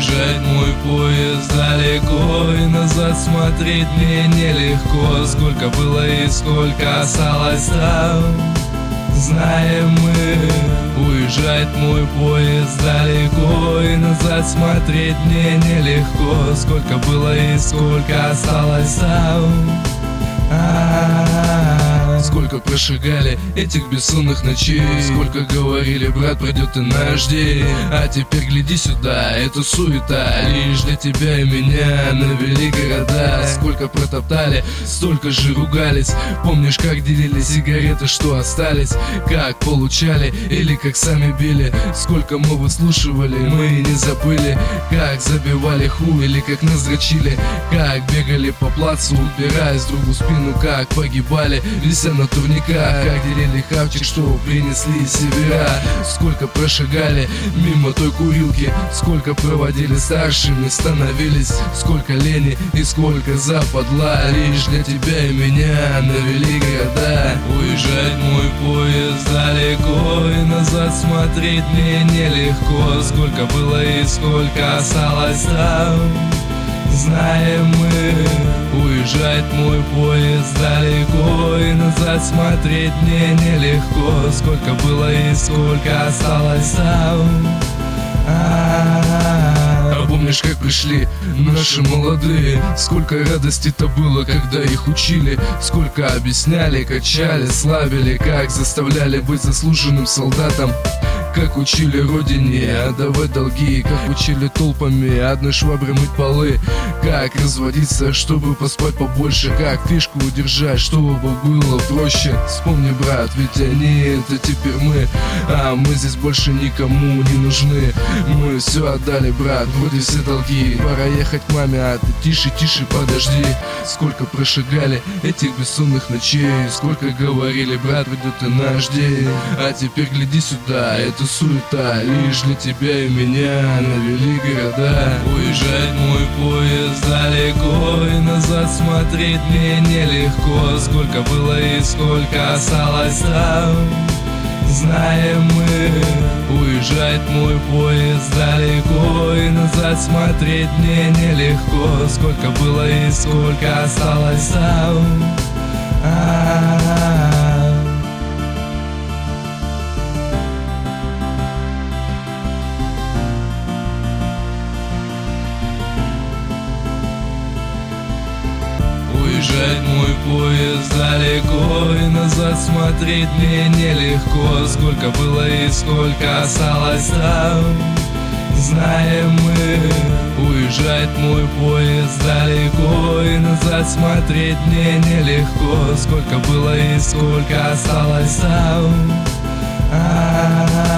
Уезжает мой поезд далеко, и назад смотреть мне нелегко. Сколько было и сколько осталось там, знаем мы. Уезжает мой поезд далеко, и назад смотреть мне нелегко. Сколько было и сколько осталось там. Сколько прошагали этих бессонных ночей, сколько говорили, брат, пройдет и наш день. А теперь гляди сюда, это суета лишь для тебя и меня навели города. Сколько протоптали, столько же ругались. Помнишь, как делили сигареты, что остались, как получали или как сами били. Сколько мы выслушивали, мы не забыли, как забивали хуй или как нас дрочили, как бегали по плацу, убираясь другу в спину, как погибали, вися на турниках, как делили хавчик, что принесли из севера. Сколько прошагали мимо той курилки, сколько проводили старшими, становились. Сколько лени и сколько западла лишь для тебя и меня навели города. Уезжает мой поезд далеко, и назад смотреть мне нелегко. Сколько было и сколько осталось там, знаем мы. Уезжает мой поезд далеко, и назад смотреть мне нелегко. Сколько было и сколько осталось там. Помнишь, как пришли наши молодые? Сколько радости-то было, когда их учили. Сколько объясняли, качали, славили, как заставляли быть заслуженным солдатом. Как учили родине отдавать долги, как учили толпами одной шваброй мыть полы, как разводиться, чтобы поспать побольше, как фишку удержать, чтобы было проще. Вспомни, брат, ведь они это теперь мы, а мы здесь больше никому не нужны. Мы все отдали, брат, вроде все долги. Пора ехать к маме, а ты тише, тише, подожди. Сколько прошагали этих бессонных ночей, сколько говорили, брат, придет и наш день. А теперь гляди сюда, это суета лишь для тебя и меня навели города. Уезжает мой поезд далеко, и назад смотреть мне нелегко. Сколько было и сколько осталось там, знаем мы. Уезжает мой поезд далеко, и назад смотреть мне нелегко. Сколько было и сколько осталось там. Уезжает мой поезд далеко, и назад смотреть мне нелегко. Сколько было и сколько осталось там, знаем мы. Уезжает мой поезд далеко, и назад смотреть мне нелегко. Сколько было и сколько осталось там.